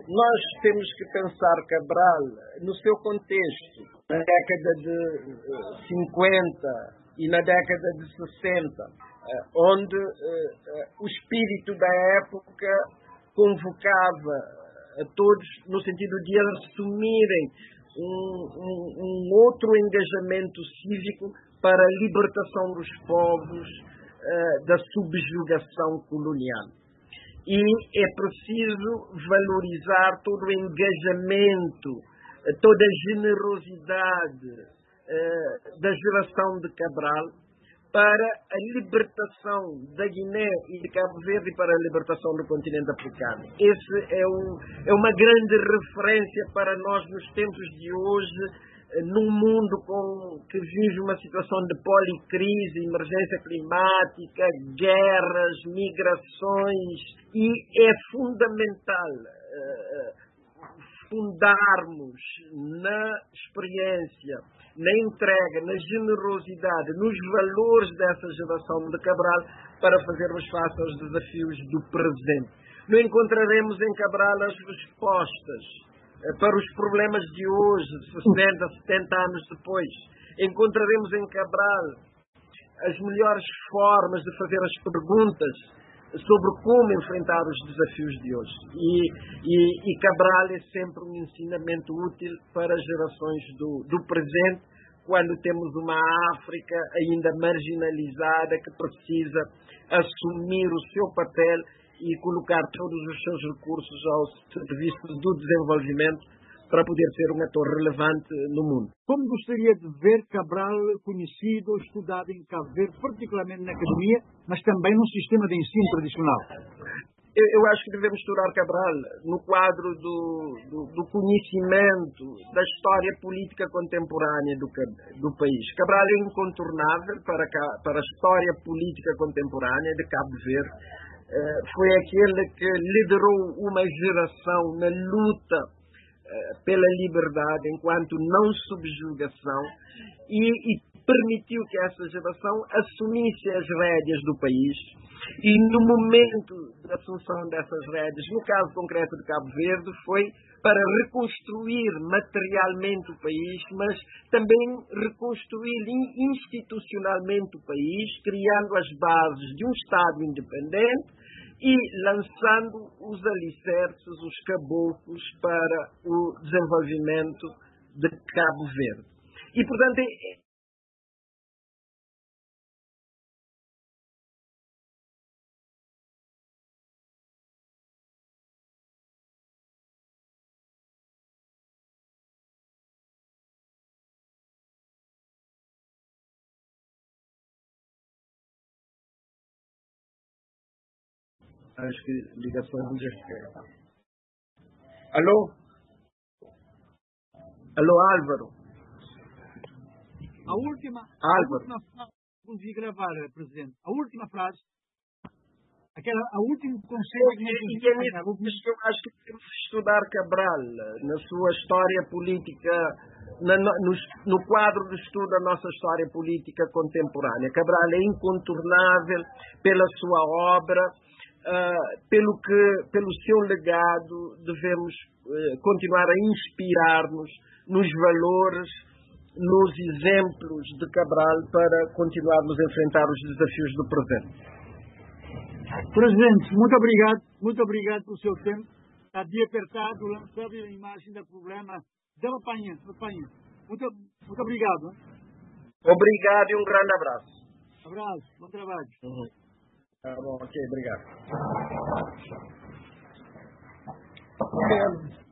Nós temos que pensar Cabral no seu contexto, na década de 50 e na década de 60, onde o espírito da época convocava a todos no sentido de assumirem um outro engajamento cívico para a libertação dos povos da subjugação colonial. E é preciso valorizar todo o engajamento, toda a generosidade da geração de Cabral para a libertação da Guiné e de Cabo Verde e para a libertação do continente africano. Esse é uma grande referência para nós nos tempos de hoje, num mundo que vive uma situação de policrise, emergência climática, guerras, migrações, e é fundamental fundarmos na experiência, na entrega, na generosidade, nos valores dessa geração de Cabral para fazermos face aos desafios do presente. Não encontraremos em Cabral as respostas para os problemas de hoje, 60, 70 anos depois. Encontraremos em Cabral as melhores formas de fazer as perguntas sobre como enfrentar os desafios de hoje. E Cabral é sempre um ensinamento útil para as gerações do presente, quando temos uma África ainda marginalizada que precisa assumir o seu papel e colocar todos os seus recursos ao serviço do desenvolvimento para poder ser um ator relevante no mundo. Como gostaria de ver Cabral conhecido ou estudado em Cabo Verde, particularmente na academia, mas também no sistema de ensino tradicional? Eu acho que devemos estudar Cabral no quadro do conhecimento da história política contemporânea do país. Cabral é incontornável para a história política contemporânea de Cabo Verde. Foi aquele que liderou uma geração na luta pela liberdade enquanto não subjugação e permitiu que essa geração assumisse as rédeas do país, e no momento da assunção dessas rédeas, no caso concreto de Cabo Verde, foi para reconstruir materialmente o país, mas também reconstruir institucionalmente o país, criando as bases de um Estado independente e lançando os alicerces, os caboclos para o desenvolvimento de Cabo Verde. E, portanto, acho que ligação já. Alô? Alô, Álvaro? A última frase que consegui gravar, Presidente. A última frase, a último conselho que eu acho que temos que estudar Cabral na sua história política, no quadro de estudo da nossa história política contemporânea. Cabral é incontornável pela sua obra. Pelo seu legado, devemos continuar a inspirar-nos nos valores, nos exemplos de Cabral para continuarmos a enfrentar os desafios do presente. Presidente, muito obrigado pelo seu tempo. Está de apertado, lançando a imagem do problema da apanha. Muito obrigado. Obrigado e um grande abraço. Abraço, bom trabalho. Tá bom, ok, obrigado.